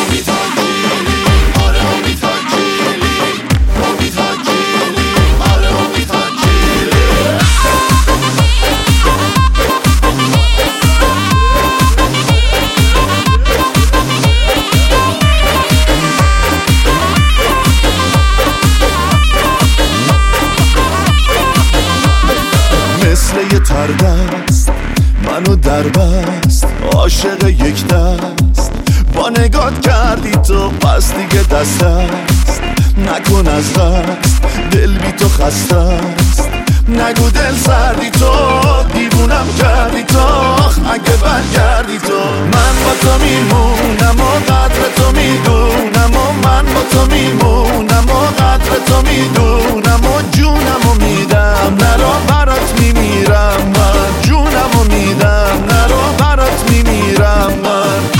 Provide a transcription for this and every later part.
مثل یه تردست منو در بست، عاشق یک دست با نگات کردی تو، پس دیگه دست است نکن از دست، دل بی تو خسته است. نگو دل سردی تو، دیوونم کردی تو، اگه برگردی تو. من با تو میمونم و قدر تو میدونم و من با تو میمونم و قدر تو میدونم و جونم و میدم، نرو برات میمیرم من، جونم و میدم نرو برات میمیرم من.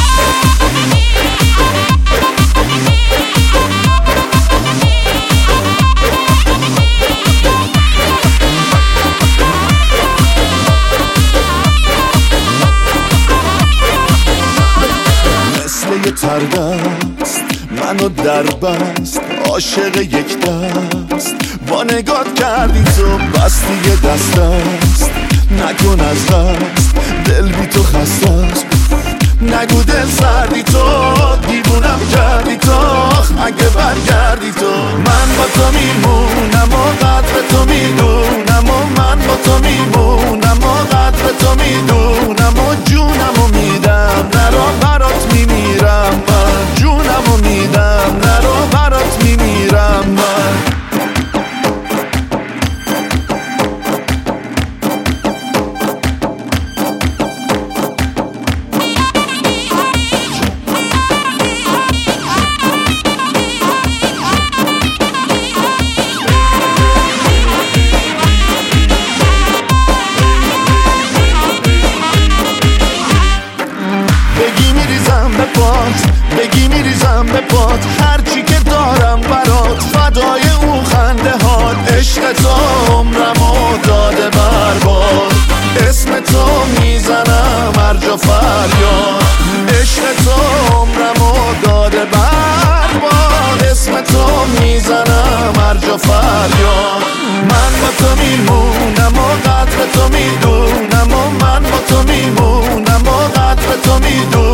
مثل یه تردست منو در بست، عاشق یک دست با نگات کردی تو، بس دیگه دست است نکن از دست، دل بی تو خسته است. نگو دل سردی تو، دیوونم کردی تو، اگه برگردی تو. من با تو میمونم و قدر تو میدونم و من با تو میمونم و قدر تو میدونم و جونم و میدم، نرو برات میمیرم من، جونم و میدم نرو برات میمیرم من. بگی میریزم به پات، هرچی که دارم برات، فدای اون خنده هات. عشق تو عمرمو داده برباد، اسم تو میزنم هر جا فریاد. عشق تو عمرمو داده برباد، اسم تو میزنم هر جا فریاد. من با تو میمونم و قدر تو میدونم و من با تو میمونم و قدر تو میدونم